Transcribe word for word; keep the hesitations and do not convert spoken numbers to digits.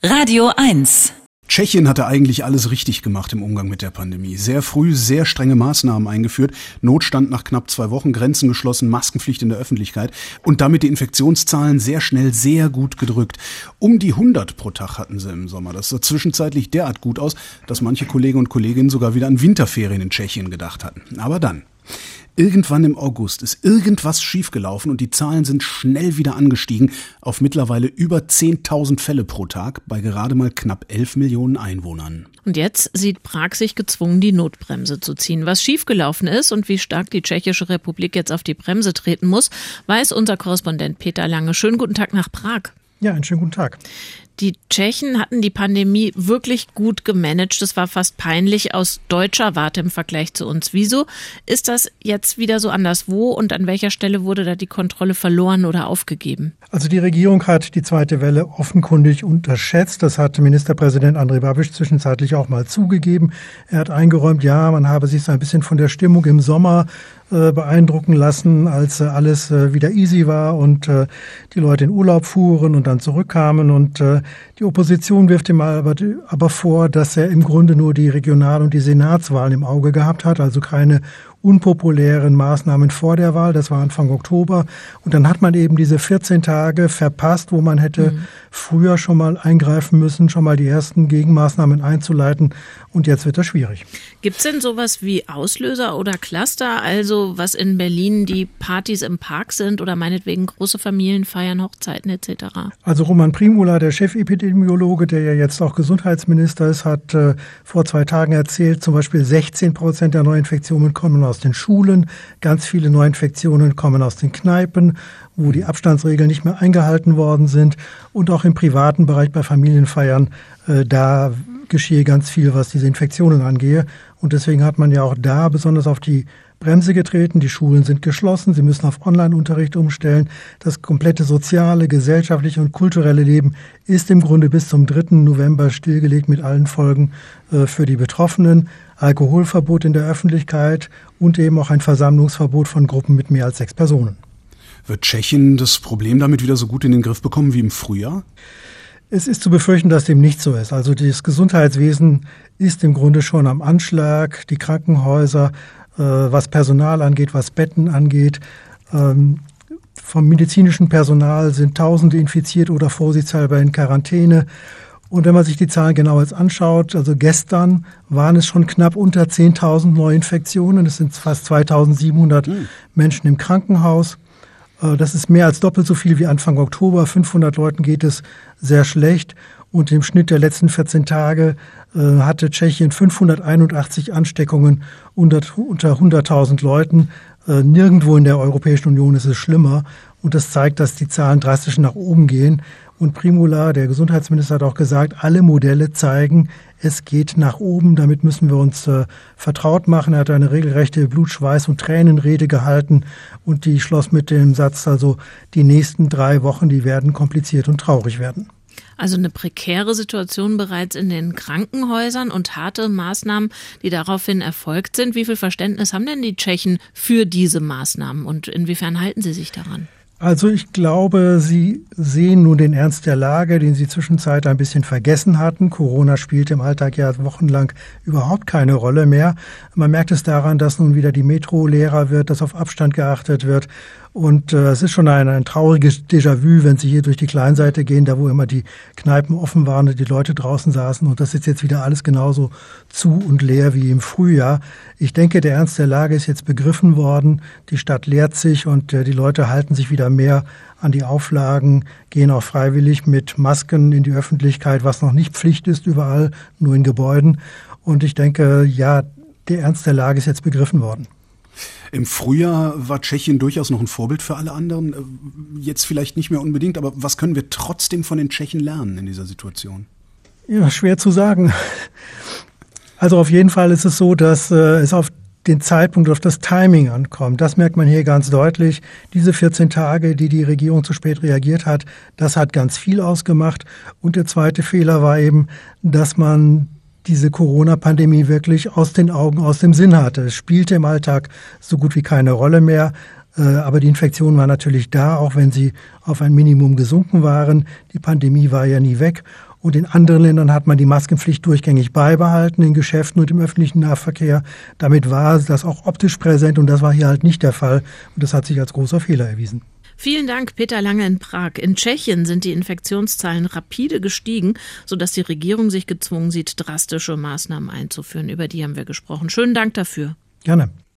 Radio eins. Tschechien hatte eigentlich alles richtig gemacht im Umgang mit der Pandemie. Sehr früh sehr strenge Maßnahmen eingeführt, Notstand nach knapp zwei Wochen, Grenzen geschlossen, Maskenpflicht in der Öffentlichkeit und damit die Infektionszahlen sehr schnell sehr gut gedrückt. Um die hundert pro Tag hatten sie im Sommer. Das sah zwischenzeitlich derart gut aus, dass manche Kollegen und Kolleginnen sogar wieder an Winterferien in Tschechien gedacht hatten. Aber dann... Irgendwann im August ist irgendwas schiefgelaufen und die Zahlen sind schnell wieder angestiegen auf mittlerweile über zehntausend Fälle pro Tag bei gerade mal knapp elf Millionen Einwohnern. Und jetzt sieht Prag sich gezwungen, die Notbremse zu ziehen. Was schiefgelaufen ist und wie stark die Tschechische Republik jetzt auf die Bremse treten muss, weiß unser Korrespondent Peter Lange. Schönen guten Tag nach Prag. Ja, einen schönen guten Tag. Die Tschechen hatten die Pandemie wirklich gut gemanagt. Das war fast peinlich aus deutscher Warte im Vergleich zu uns. Wieso ist das jetzt wieder so anders? Wo und an welcher Stelle wurde da die Kontrolle verloren oder aufgegeben? Also die Regierung hat die zweite Welle offenkundig unterschätzt. Das hat Ministerpräsident Andrej Babiš zwischenzeitlich auch mal zugegeben. Er hat eingeräumt, ja, man habe sich so ein bisschen von der Stimmung im Sommer äh, beeindrucken lassen, als äh, alles äh, wieder easy war und äh, die Leute in Urlaub fuhren und dann zurückkamen. Und äh, die Opposition wirft ihm aber, aber vor, dass er im Grunde nur die Regional- und die Senatswahlen im Auge gehabt hat, also keine unpopulären Maßnahmen vor der Wahl. Das war Anfang Oktober. Und dann hat man eben diese vierzehn Tage verpasst, wo man hätte mhm. früher schon mal eingreifen müssen, schon mal die ersten Gegenmaßnahmen einzuleiten. Und jetzt wird das schwierig. Gibt es denn sowas wie Auslöser oder Cluster? Also was in Berlin die Partys im Park sind oder meinetwegen große Familienfeiern, Hochzeiten et cetera? Also Roman Primula, der Chefepidemiologe, der ja jetzt auch Gesundheitsminister ist, hat äh, vor zwei Tagen erzählt, zum Beispiel sechzehn Prozent der Neuinfektionen kommen aus den Schulen, ganz viele Neuinfektionen kommen aus den Kneipen, wo die Abstandsregeln nicht mehr eingehalten worden sind. Und auch im privaten Bereich bei Familienfeiern, äh, da geschehe ganz viel, was diese Infektionen angehe. Und deswegen hat man ja auch da besonders auf die Bremse getreten. Die Schulen sind geschlossen, sie müssen auf Online-Unterricht umstellen. Das komplette soziale, gesellschaftliche und kulturelle Leben ist im Grunde bis zum dritten November stillgelegt mit allen Folgen äh, für die Betroffenen. Alkoholverbot in der Öffentlichkeit und eben auch ein Versammlungsverbot von Gruppen mit mehr als sechs Personen. Wird Tschechien das Problem damit wieder so gut in den Griff bekommen wie im Frühjahr? Es ist zu befürchten, dass dem nicht so ist. Also das Gesundheitswesen ist im Grunde schon am Anschlag. Die Krankenhäuser, äh, was Personal angeht, was Betten angeht. Ähm, vom medizinischen Personal sind Tausende infiziert oder vorsichtshalber in Quarantäne. Und wenn man sich die Zahlen genau jetzt anschaut, also gestern waren es schon knapp unter zehntausend Neuinfektionen. Es sind fast zweitausendsiebenhundert mhm. Menschen im Krankenhaus. Das ist mehr als doppelt so viel wie Anfang Oktober. fünfhundert Leuten geht es sehr schlecht. Und im Schnitt der letzten vierzehn Tage äh, hatte Tschechien fünfhunderteinundachtzig Ansteckungen unter, unter hunderttausend Leuten. Äh, nirgendwo in der Europäischen Union ist es schlimmer. Und das zeigt, dass die Zahlen drastisch nach oben gehen. Und Primula, der Gesundheitsminister, hat auch gesagt, alle Modelle zeigen, es geht nach oben. Damit müssen wir uns äh, vertraut machen. Er hat eine regelrechte Blut-, Schweiß- und Tränenrede gehalten. Und die schloss mit dem Satz, also die nächsten drei Wochen, die werden kompliziert und traurig werden. Also eine prekäre Situation bereits in den Krankenhäusern und harte Maßnahmen, die daraufhin erfolgt sind. Wie viel Verständnis haben denn die Tschechen für diese Maßnahmen und inwiefern halten sie sich daran? Also ich glaube, Sie sehen nun den Ernst der Lage, den Sie zwischenzeitlich ein bisschen vergessen hatten. Corona spielt im Alltag ja wochenlang überhaupt keine Rolle mehr. Man merkt es daran, dass nun wieder die Metro leerer wird, dass auf Abstand geachtet wird. Und äh, es ist schon ein, ein trauriges Déjà-vu, wenn Sie hier durch die Kleinseite gehen, da wo immer die Kneipen offen waren und die Leute draußen saßen. Und das ist jetzt wieder alles genauso zu und leer wie im Frühjahr. Ich denke, der Ernst der Lage ist jetzt begriffen worden. Die Stadt leert sich und äh, die Leute halten sich wieder mehr an die Auflagen, gehen auch freiwillig mit Masken in die Öffentlichkeit, was noch nicht Pflicht ist überall, nur in Gebäuden. Und ich denke, ja, der Ernst der Lage ist jetzt begriffen worden. Im Frühjahr war Tschechien durchaus noch ein Vorbild für alle anderen. Jetzt vielleicht nicht mehr unbedingt, aber was können wir trotzdem von den Tschechen lernen in dieser Situation? Ja, schwer zu sagen. Also auf jeden Fall ist es so, dass äh, es auf den Zeitpunkt, auf das Timing ankommt. Das merkt man hier ganz deutlich. Diese vierzehn Tage, die die Regierung zu spät reagiert hat, das hat ganz viel ausgemacht. Und der zweite Fehler war eben, dass man diese Corona-Pandemie wirklich aus den Augen, aus dem Sinn hatte. Es spielte im Alltag so gut wie keine Rolle mehr. Aber die Infektionen waren natürlich da, auch wenn sie auf ein Minimum gesunken waren. Die Pandemie war ja nie weg. Und in anderen Ländern hat man die Maskenpflicht durchgängig beibehalten, in Geschäften und im öffentlichen Nahverkehr. Damit war das auch optisch präsent und das war hier halt nicht der Fall. Und das hat sich als großer Fehler erwiesen. Vielen Dank, Peter Lange in Prag. In Tschechien sind die Infektionszahlen rapide gestiegen, sodass die Regierung sich gezwungen sieht, drastische Maßnahmen einzuführen. Über die haben wir gesprochen. Schönen Dank dafür. Gerne.